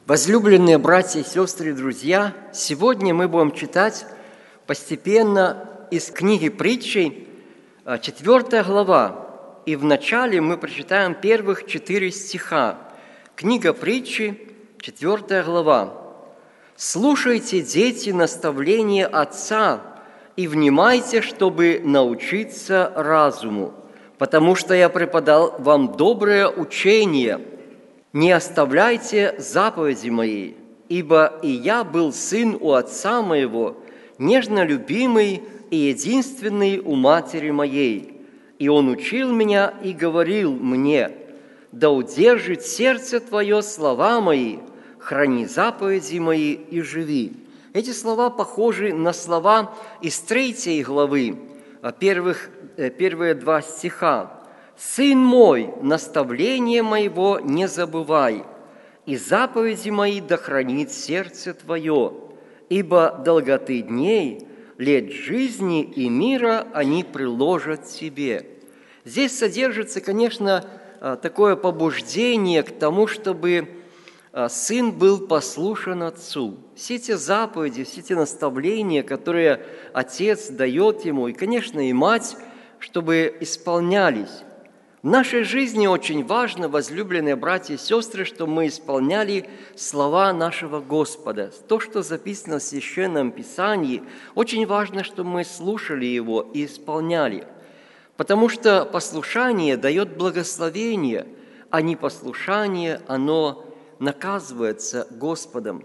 Возлюбленные братья и сестры и друзья, сегодня мы будем читать постепенно из книги Притчей, 4 глава. И вначале мы прочитаем первых 4 стиха. Книга Притчи, 4 глава. «Слушайте, дети, наставление отца, и внимайте, чтобы научиться разуму, потому что я преподал вам доброе учение. Не оставляйте заповеди мои, ибо и я был сын у отца моего, нежно любимый и единственный у матери моей. И он учил меня и говорил мне: да удержит сердце твое слова мои, храни заповеди мои и живи». Эти слова похожи на слова из 3 главы, первые 2 стиха. «Сын мой, наставление моего не забывай, и заповеди мои да хранит сердце твое, ибо долготы дней, лет жизни и мира они приложат тебе». Здесь содержится, конечно, такое побуждение к тому, чтобы сын был послушен отцу. Все эти заповеди, все эти наставления, которые отец дает ему, и, конечно, и мать, чтобы исполнялись. В нашей жизни очень важно, возлюбленные братья и сестры, что мы исполняли слова нашего Господа. То, что записано в Священном Писании, очень важно, чтобы мы слушали его и исполняли. Потому что послушание дает благословение, а непослушание, оно наказывается Господом.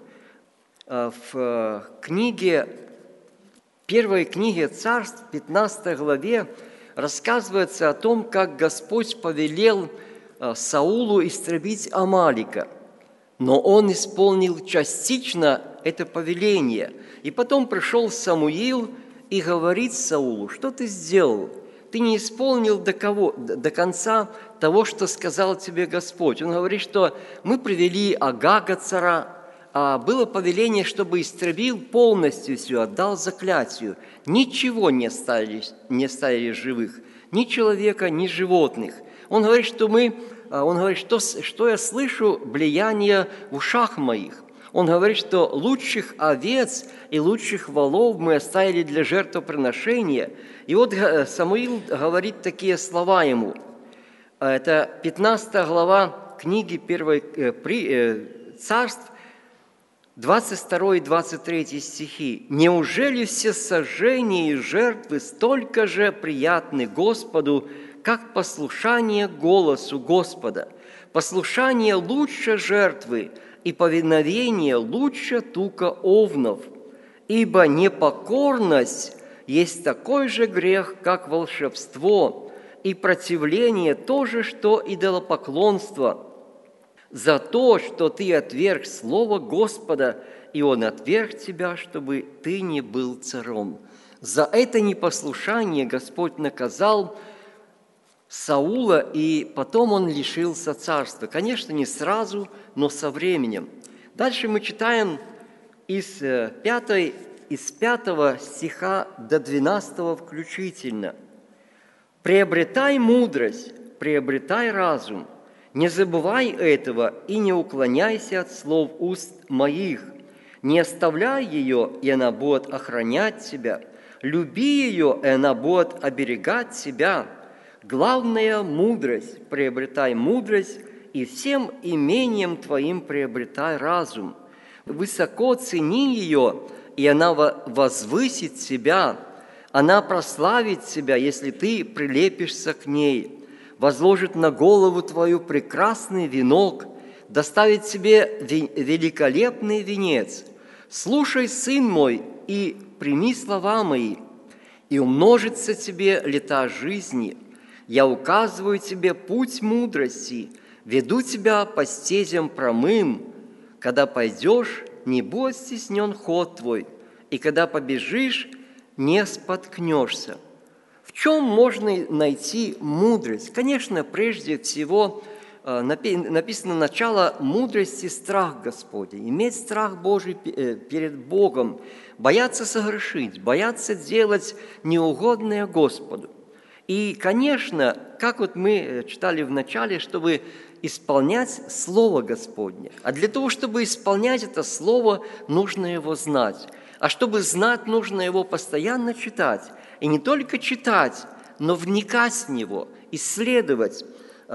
В первой книге Царств, 15 главе, рассказывается о том, как Господь повелел Саулу истребить Амалика, но он исполнил частично это повеление. И потом пришел Самуил и говорит Саулу: что ты сделал? Ты не исполнил до конца того, что сказал тебе Господь. Он говорит, что мы привели Агага цара, а было повеление, чтобы истребил полностью все, отдал заклятию. Ничего не оставили живых, ни человека, ни животных. Он говорит, что я слышу влияние в ушах моих. Он говорит, что лучших овец и лучших волов мы оставили для жертвоприношения. И вот Самуил говорит такие слова ему. Это 15 глава книги 1 Царств, 22 и 23 стихи. «Неужели все сожжения и жертвы столько же приятны Господу, как послушание голосу Господа? Послушание лучше жертвы, и повиновение лучше тука овнов, ибо непокорность есть такой же грех, как волшебство, и противление то же, что идолопоклонство. За то, что ты отверг слово Господа, и Он отверг тебя, чтобы ты не был царем». За это непослушание Господь наказал Саула, и потом он лишился царства. Конечно, не сразу, но со временем. Дальше мы читаем из 5 стиха до 12 включительно. «Приобретай мудрость, приобретай разум, не забывай этого и не уклоняйся от слов уст моих. Не оставляй ее, и она будет охранять тебя. Люби ее, и она будет оберегать тебя. Главная мудрость, приобретай мудрость, и всем имением твоим приобретай разум. Высоко цени ее, и она возвысит тебя. Она прославит тебя, если ты прилепишься к ней. Возложит на голову твою прекрасный венок, доставит тебе великолепный венец. Слушай, сын мой, и прими слова мои, и умножится тебе лета жизни. Я указываю тебе путь мудрости, веду тебя по стезям промым. Когда пойдешь, не будет стеснен ход твой, и когда побежишь, не споткнешься». В чем можно найти мудрость? Конечно, прежде всего написано начало мудрости – страх Господень. Иметь страх Божий перед Богом, бояться согрешить, бояться делать неугодное Господу. И, конечно, как вот мы читали в начале, чтобы исполнять Слово Господне. А для того, чтобы исполнять это Слово, нужно его знать. А чтобы знать, нужно его постоянно читать. И не только читать, но вникать в него, исследовать,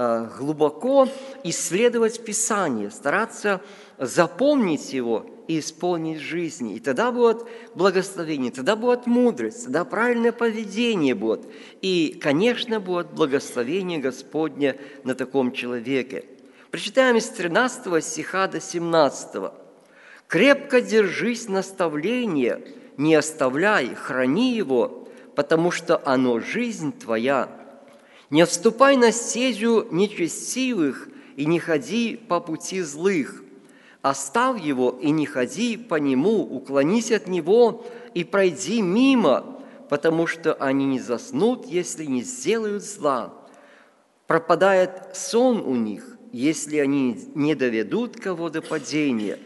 глубоко исследовать Писание, стараться запомнить его и исполнить в жизни. И тогда будет благословение, тогда будет мудрость, тогда правильное поведение будет. И, конечно, будет благословение Господне на таком человеке. Прочитаем из 13 стиха до 17. «Крепко держись наставления, не оставляй, храни его, потому что оно жизнь твоя. Не вступай на стезю нечестивых и не ходи по пути злых. Оставь его и не ходи по нему, уклонись от него и пройди мимо, потому что они не заснут, если не сделают зла. Пропадает сон у них, если они не доведут кого до падения,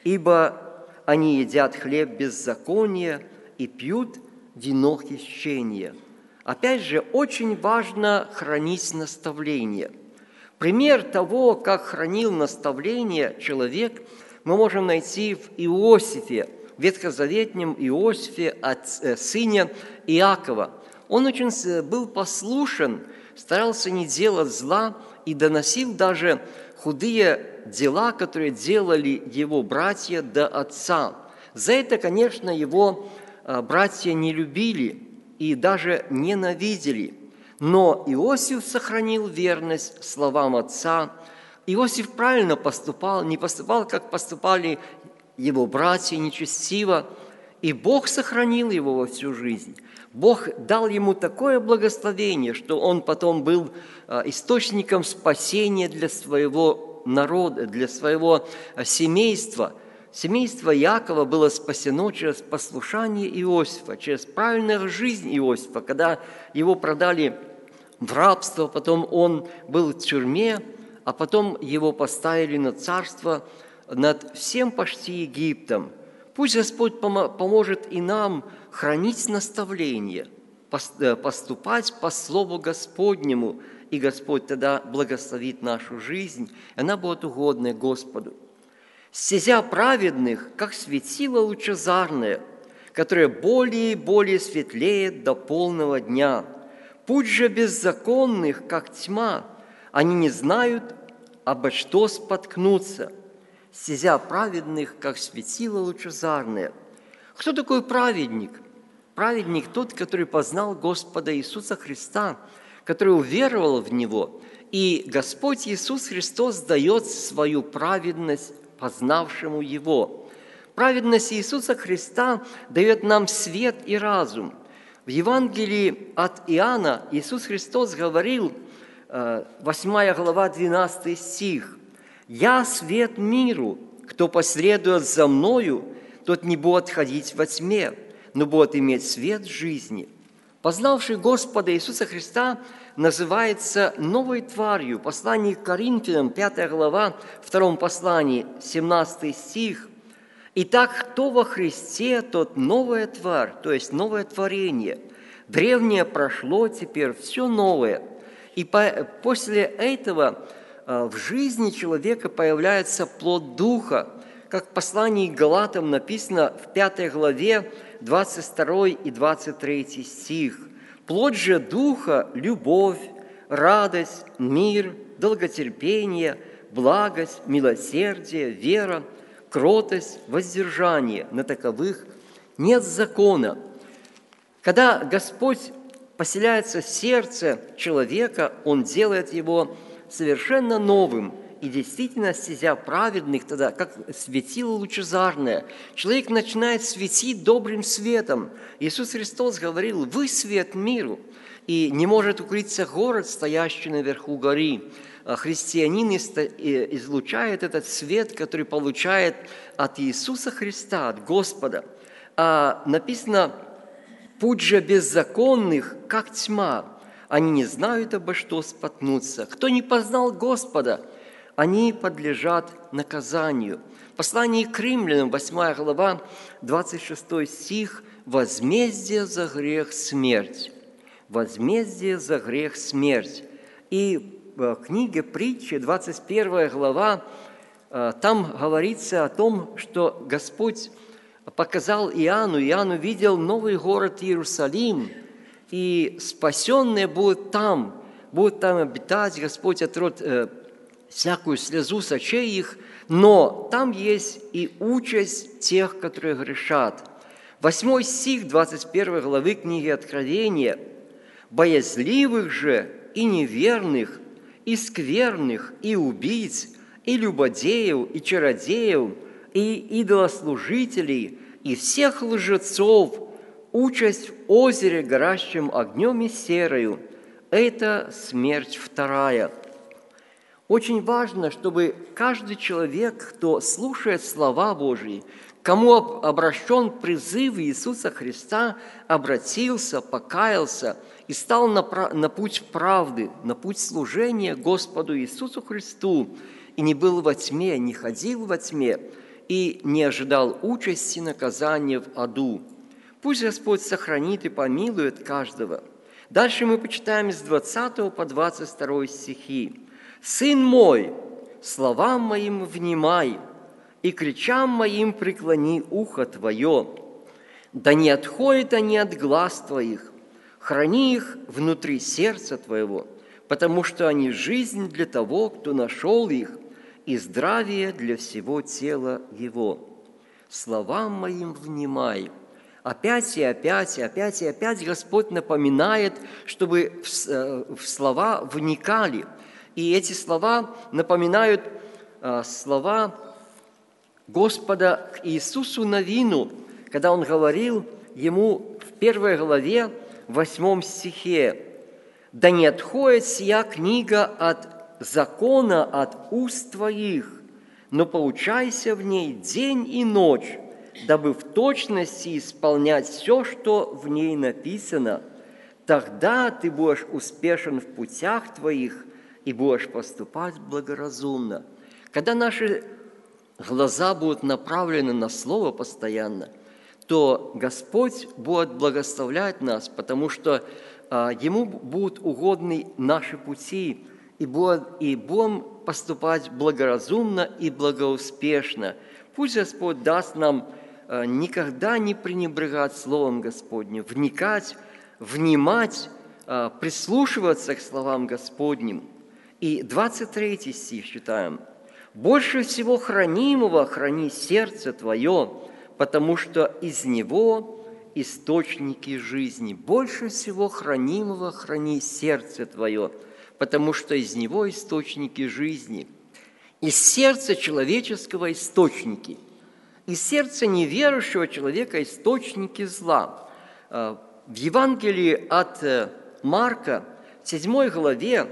ибо они едят хлеб беззакония и пьют вино хищения». Опять же, очень важно хранить наставление. Пример того, как хранил наставление человек, мы можем найти в Иосифе, ветхозаветнем Иосифе, сыне Иакова. Он очень был послушен, старался не делать зла и доносил даже худые дела, которые делали его братья до отца. За это, конечно, его братья не любили и даже ненавидели. Но Иосиф сохранил верность словам отца. Иосиф правильно поступал, не поступал, как поступали его братья, нечестиво. И Бог сохранил его во всю жизнь. Бог дал ему такое благословение, что он потом был источником спасения для своего народа, для своего семейства. Семейство Иакова было спасено через послушание Иосифа, через правильную жизнь Иосифа, когда его продали в рабство, потом он был в тюрьме, а потом его поставили на царство над всем почти Египтом. Пусть Господь поможет и нам хранить наставления, поступать по Слову Господнему, и Господь тогда благословит нашу жизнь, и она будет угодна Господу. «Стезя праведных, как светило лучезарное, которое более и более светлеет до полного дня. Путь же беззаконных, как тьма, они не знают, обо что споткнуться. Стезя праведных, как светило лучезарное». Кто такой праведник? Праведник тот, который познал Господа Иисуса Христа, который уверовал в Него. И Господь Иисус Христос дает свою праведность познавшему Его. Праведность Иисуса Христа дает нам свет и разум. В Евангелии от Иоанна Иисус Христос говорил, 8 глава, 12 стих, «Я свет миру, кто последует за Мною, тот не будет ходить во тьме, но будет иметь свет жизни». Познавший Господа Иисуса Христа называется новой тварью. Послание к Коринфянам, 5 глава, 2 послании, 17 стих. «Итак, кто во Христе, тот новая тварь, то есть новое творение. Древнее прошло, теперь все новое». И после этого в жизни человека появляется плод Духа, как в послании к Галатам написано в 5 главе, 22 и 23 стих. «Плод же Духа – любовь, радость, мир, долготерпение, благость, милосердие, вера, кротость, воздержание. На таковых нет закона». Когда Господь поселяется в сердце человека, Он делает его совершенно новым. И действительно, стезя праведных тогда, как светило лучезарное, человек начинает светить добрым светом. Иисус Христос говорил: «Вы свет миру». И не может укрыться город, стоящий наверху горы. Христианин излучает этот свет, который получает от Иисуса Христа, от Господа. А написано: «Путь же беззаконных, как тьма, они не знают, обо что споткнуться. Кто не познал Господа, они подлежат наказанию». Послание к Римлянам, 8 глава, 26 стих: «Возмездие за грех – смерть». Возмездие за грех – смерть. И книге Притчи, 21 глава, там говорится о том, что Господь показал Иоанну. Иоанн увидел новый город Иерусалим, и спасенные будут там обитать. Господь отрот всякую слезу с очей их, но там есть и участь тех, которые грешат. 8 стих 21 главы книги Откровения. «Боязливых же и неверных, и скверных, и убийц, и любодеев, и чародеев, и идолослужителей, и всех лжецов, участь в озере, горящем огнем и серою. Это смерть вторая». Очень важно, чтобы каждый человек, кто слушает слова Божьи, кому обращен призыв Иисуса Христа, обратился, покаялся и стал на путь правды, на путь служения Господу Иисусу Христу, и не был во тьме, не ходил во тьме, и не ожидал участи наказания в аду. Пусть Господь сохранит и помилует каждого. Дальше мы почитаем с 20 по 22 стихи. «Сын мой, словам моим внимай, и кричам моим преклони ухо твое. Да не отходят они от глаз твоих, храни их внутри сердца твоего, потому что они жизнь для того, кто нашел их, и здравие для всего тела его. Словам моим внимай». Опять и опять, и опять, и опять Господь напоминает, чтобы в слова вникали. И эти слова напоминают слова Господа к Иисусу Навину, когда Он говорил ему в 1 главе, 8 стихе: «Да не отходит сия книга от закона от уст твоих, но поучайся в ней день и ночь, дабы в точности исполнять все, что в ней написано. Тогда ты будешь успешен в путях твоих и будешь поступать благоразумно». Когда наши глаза будут направлены на Слово постоянно, то Господь будет благословлять нас, потому что Ему будут угодны наши пути, и будем поступать благоразумно и благоуспешно. Пусть Господь даст нам никогда не пренебрегать Словом Господним, вникать, внимать, прислушиваться к словам Господним. И 23 стих читаем. «Больше всего хранимого храни сердце твое, потому что из него источники жизни». Больше всего хранимого храни сердце твое, потому что из него источники жизни. Из сердца человеческого источники. Из сердца неверующего человека источники зла. В Евангелии от Марка, в 7 главе,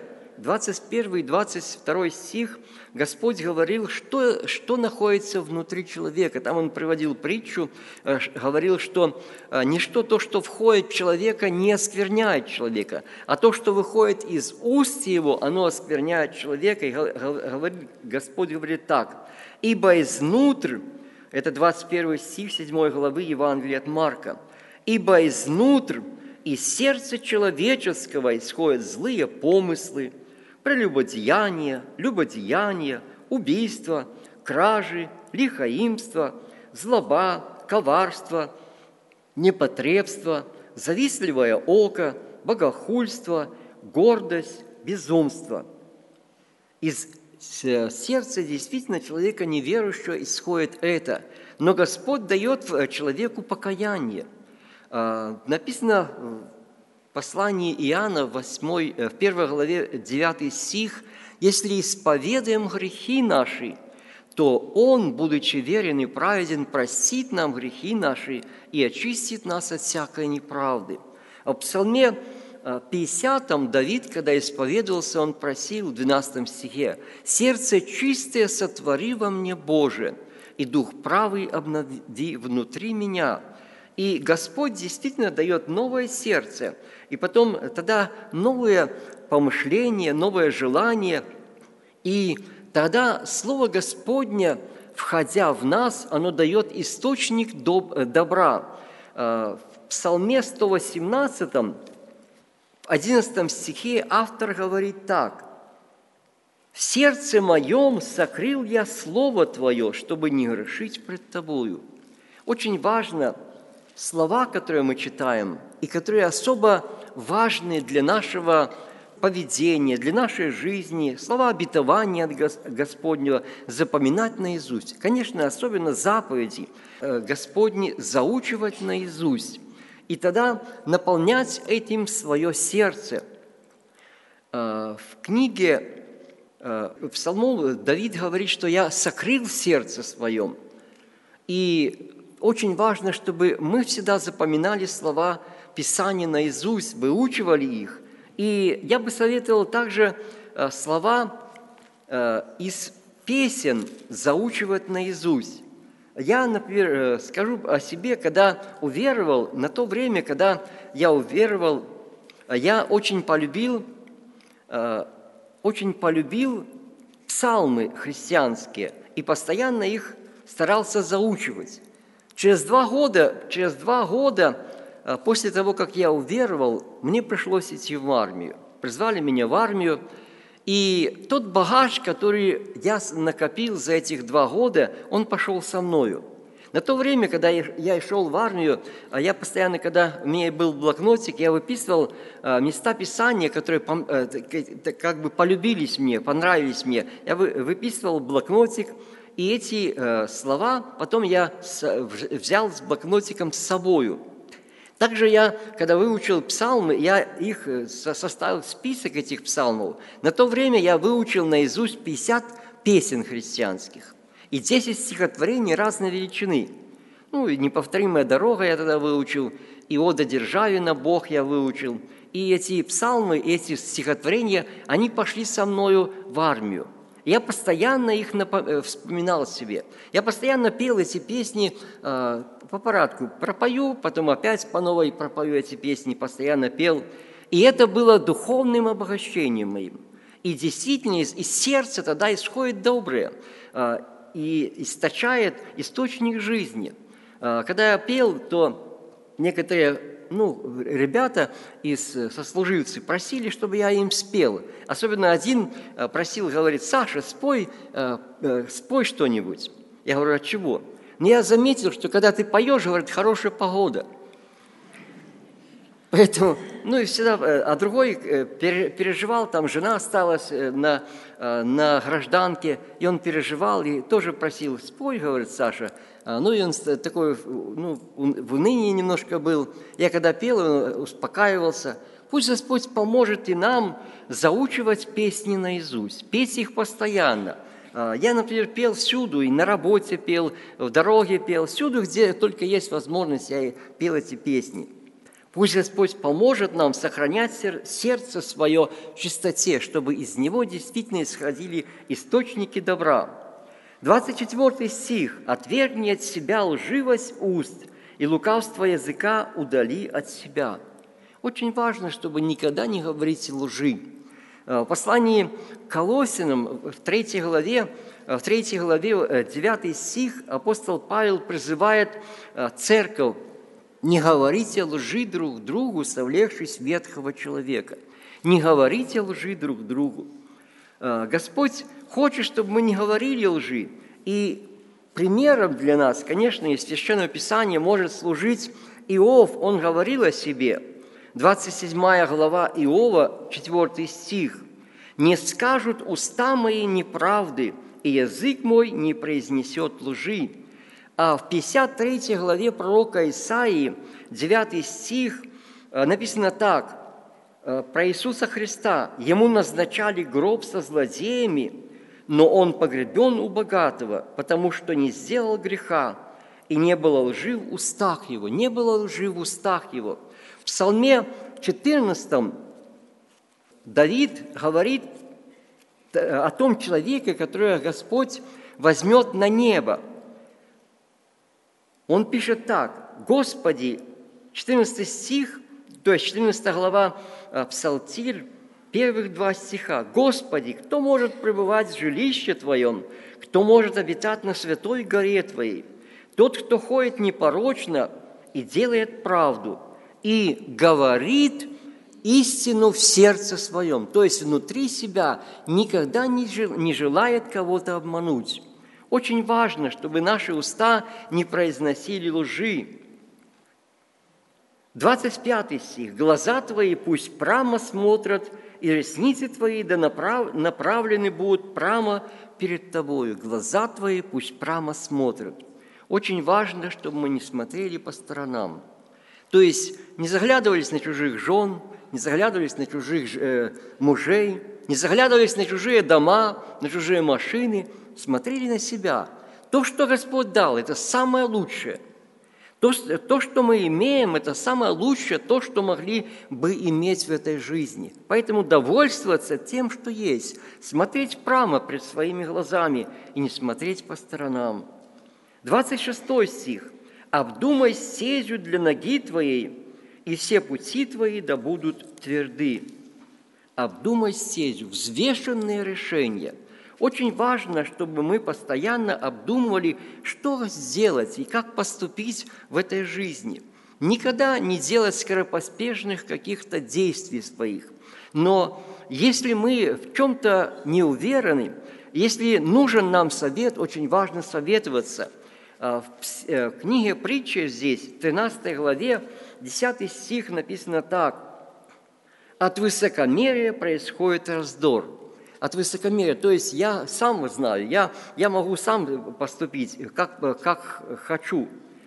21 и 22 стих, Господь говорил, что находится внутри человека. Там Он приводил притчу, говорил, что ничто то, что входит в человека, не оскверняет человека, а то, что выходит из уст его, оно оскверняет человека. И Господь говорит так: «Ибо изнутрь», это 21 стих 7 главы Евангелия от Марка, «ибо изнутрь из сердца человеческого исходят злые помыслы, прелюбодеяние, любодеяние, убийство, кражи, лихоимство, злоба, коварство, непотребство, завистливое око, богохульство, гордость, безумство». Из сердца действительно человека неверующего исходит это, но Господь дает человеку покаяние. Написано в послании Иоанна, в 1 главе 9 стих: «Если исповедаем грехи наши, то Он, будучи верен и праведен, простит нам грехи наши и очистит нас от всякой неправды». В Псалме 50 Давид, когда исповедовался, он просил в 12 стихе: «Сердце чистое сотвори во мне, Боже, и дух правый обнови внутри меня». И Господь действительно дает новое сердце, и потом тогда новые помышления, новое желание, и тогда Слово Господне, входя в нас, оно дает источник добра. В Псалме 118, в 11 стихе автор говорит так: В сердце моем сокрыл я Слово Твое, чтобы не грешить пред Тобою». Очень важно слова, которые мы читаем, и которые особо важны для нашего поведения, для нашей жизни, слова обетования от Господнего запоминать наизусть. Конечно, особенно заповеди Господни заучивать наизусть, и тогда наполнять этим свое сердце. В книге Псалмов Давид говорит, что «я сокрыл в сердце своем». И очень важно, чтобы мы всегда запоминали слова Писания наизусть, выучивали их. И я бы советовал также слова из песен заучивать наизусть. Я, например, скажу о себе, когда уверовал, на то время, когда я уверовал, я очень полюбил псалмы христианские и постоянно их старался заучивать. Через два года после того, как я уверовал, мне пришлось идти в армию. Призвали меня в армию, и тот багаж, который я накопил за этих 2 года, он пошел со мною. На то время, когда я шел в армию, я постоянно, когда у меня был блокнотик, я выписывал места Писания, которые как бы полюбились мне, понравились мне. Я выписывал блокнотик, и эти слова потом я взял с блокнотиком с собою. Также я, когда выучил псалмы, я их составил список этих псалмов. На то время я выучил наизусть 50 песен христианских и 10 стихотворений разной величины. И «Неповторимая дорога» я тогда выучил, и «Ода державина Бог» я выучил. И эти псалмы, эти стихотворения, они пошли со мною в армию. Я постоянно их вспоминал себе. Я постоянно пел эти песни по порядку. Пропою, потом опять по новой пропою эти песни, постоянно пел. И это было духовным обогащением моим. И действительно из сердца тогда исходит доброе и источает источник жизни. Когда я пел, то некоторые ребята из сослуживцев просили, чтобы я им спел. Особенно один просил, говорит: «Саша, спой что-нибудь». Я говорю: «От чего?» Я заметил, что когда ты поешь, говорит, хорошая погода. Поэтому, и всегда, а другой переживал, там жена осталась на гражданке, и он переживал, и тоже просил: «Спой», говорит, Саша. И он такой, в унынии немножко был. Я когда пел, он успокаивался. Пусть Господь поможет и нам заучивать песни наизусть, петь их постоянно. Я, например, пел всюду, и на работе пел, в дороге пел, всюду, где только есть возможность, я пел эти песни. Пусть Господь поможет нам сохранять сердце свое в чистоте, чтобы из него действительно исходили источники добра. 24 стих. «Отвергни от себя лживость уст, и лукавство языка удали от себя». Очень важно, чтобы никогда не говорить лжи. В послании к Колоссянам в 3 главе 9 стих апостол Павел призывает церковь: «Не говорите лжи друг другу, совлекшись ветхого человека». Не говорите лжи друг другу. Господь хочет, чтобы мы не говорили лжи. И примером для нас, конечно, из Священного Писания может служить Иов. Он говорил о себе. 27 глава Иова, 4 стих. «Не скажут уста мои неправды, и язык мой не произнесет лжи». А в 53 главе пророка Исаии, 9 стих, написано так, про Иисуса Христа: «Ему назначали гроб со злодеями, но он погребен у богатого, потому что не сделал греха, и не было лжи в устах его». Не было лжи в устах его. В Псалме 14 Давид говорит о том человеке, которого Господь возьмет на небо. Он пишет так: «Господи», 14 стих, то есть 14 глава Псалтирь, первых 2 стиха. «Господи, кто может пребывать в жилище Твоем? Кто может обитать на святой горе Твоей? Тот, кто ходит непорочно и делает правду, и говорит истину в сердце своем, то есть внутри себя никогда не желает кого-то обмануть. Очень важно, чтобы наши уста не произносили лжи. 25 стих. «Глаза твои пусть прямо смотрят, и ресницы твои да направлены будут прямо перед тобою». Глаза твои пусть прямо смотрят. Очень важно, чтобы мы не смотрели по сторонам. То есть не заглядывались на чужих жен, не заглядывались на чужих мужей, не заглядывались на чужие дома, на чужие машины, смотрели на себя. То, что Господь дал, это самое лучшее. То, что мы имеем, это самое лучшее, то, что могли бы иметь в этой жизни. Поэтому довольствоваться тем, что есть, смотреть прямо пред своими глазами и не смотреть по сторонам. 26 стих. «Обдумай стезю для ноги твоей, и все пути твои да будут тверды». Обдумай стезю, взвешенные решения. Очень важно, чтобы мы постоянно обдумывали, что сделать и как поступить в этой жизни. Никогда не делать скоропоспешных каких-то действий своих. Но если мы в чем-то не уверены, если нужен нам совет, очень важно советоваться. В книге «Притчи» здесь, в 13 главе, 10 стих написано так. «От высокомерия происходит раздор». От высокомерия, то есть я сам знаю, я могу сам поступить, как хочу.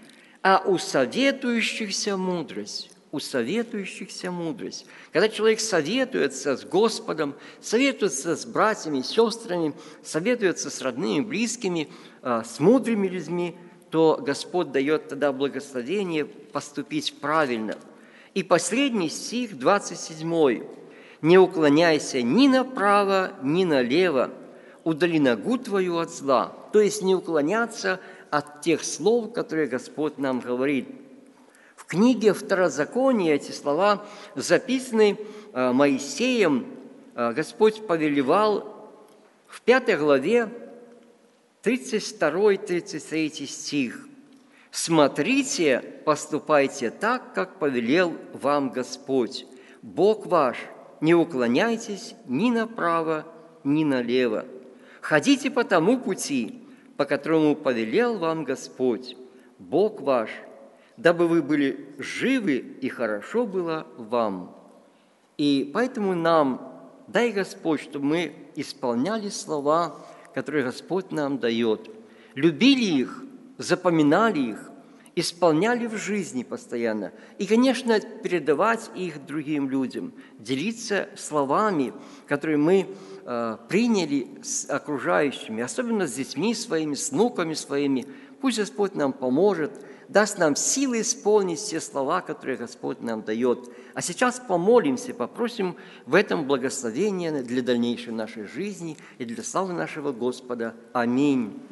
А у советующихся мудрость. У советующихся мудрость. Когда человек советуется с Господом, советуется с братьями, сестрами, советуется с родными, близкими, с мудрыми людьми, то Господь дает тогда благословение поступить правильно. И последний стих, 27. «Не уклоняйся ни направо, ни налево, удали ногу твою от зла». То есть не уклоняться от тех слов, которые Господь нам говорит. В книге Второзакония эти слова записаны Моисеем. Господь повелевал в 5 главе 32-33 стих. «Смотрите, поступайте так, как повелел вам Господь, Бог ваш, не уклоняйтесь ни направо, ни налево. Ходите по тому пути, по которому повелел вам Господь, Бог ваш, дабы вы были живы и хорошо было вам». И поэтому нам, дай Господь, чтобы мы исполняли слова, которые Господь нам дает, любили их, запоминали их, исполняли в жизни постоянно. И, конечно, передавать их другим людям, делиться словами, которые мы приняли с окружающими, особенно с детьми своими, с внуками своими. Пусть Господь нам поможет, даст нам силы исполнить все слова, которые Господь нам дает. А сейчас помолимся, попросим в этом благословения для дальнейшей нашей жизни и для славы нашего Господа. Аминь.